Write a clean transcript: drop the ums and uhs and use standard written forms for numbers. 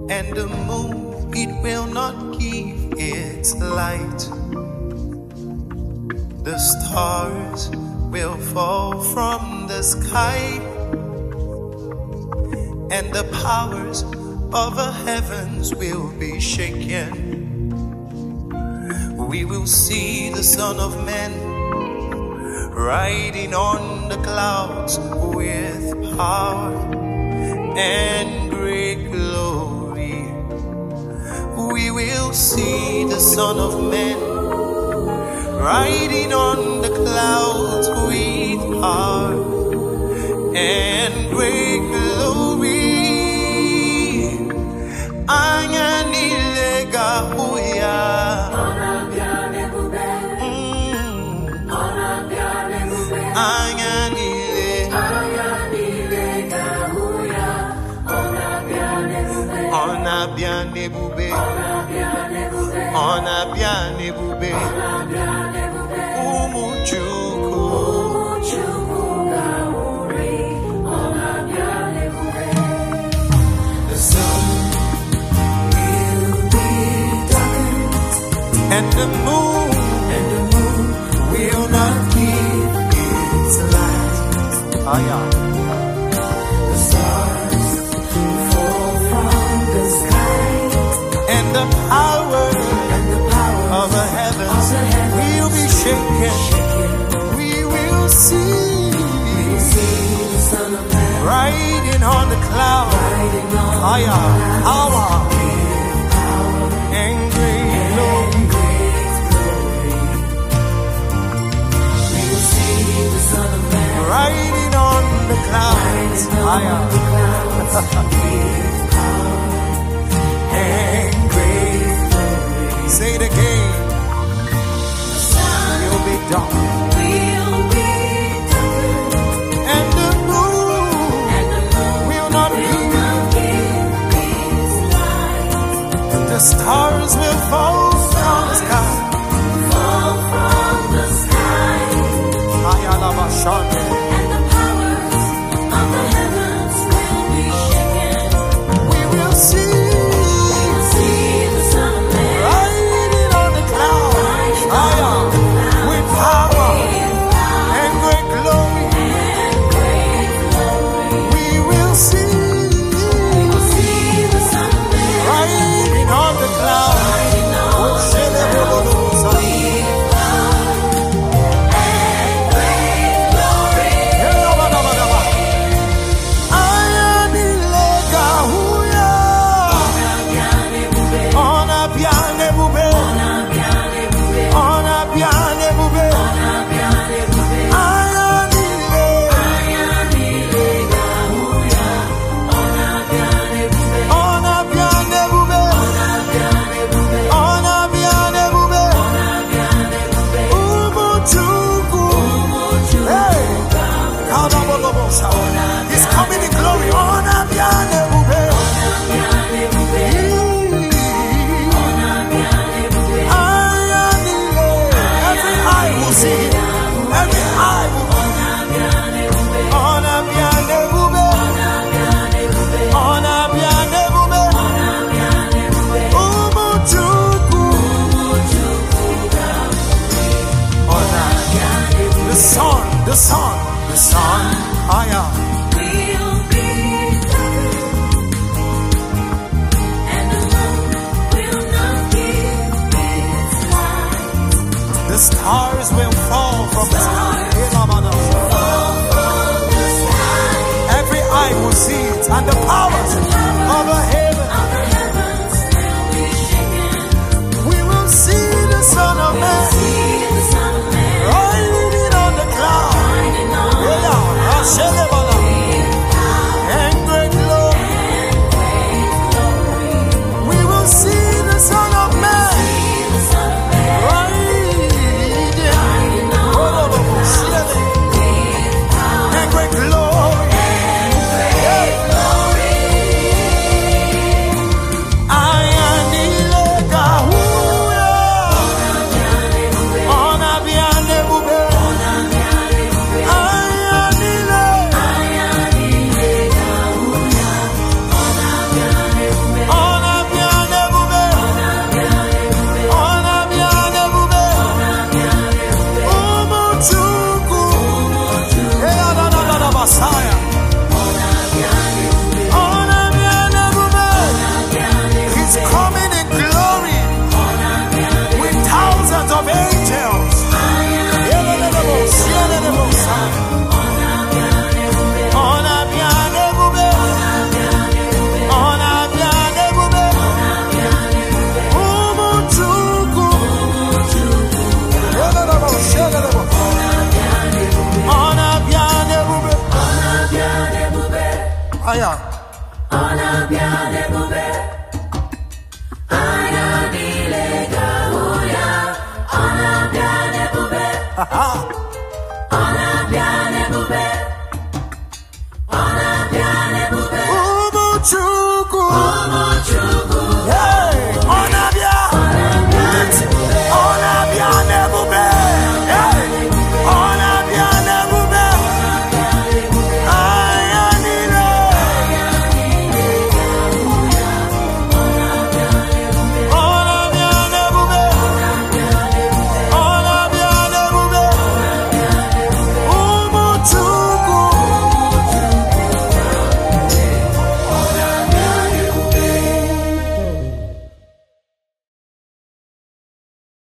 and the moon, it will not give its light. The stars will fall from the sky, and the powers of the heavens will be shaken. We will see the Son of Man riding on the clouds with power and great glory. We will see the Son of Man riding on the clouds with power and great glory. And the moon will not give its light. The stars fall from the sky, and the power of the heavens will be shaken. We will see the Son of Man riding on the cloud. Power and great glory. Riding on the clouds, and great glory. Say it again. The sun will be dark, and the moon will not give its light. The stars will fall from the sky. And the powers of the heavens will be shaken. We will see the Son of Man riding on the clouds with power and great glory. We will see the Son of Man riding on the clouds with the sun, higher. Will be and the moon will not give its light. The stars will fall from the sky. Every eye will see it, and the powers of the heavens will be shaken. We will see the Son of Man riding on the clouds. And great glory. We will see the Son of Man riding and great glory. True.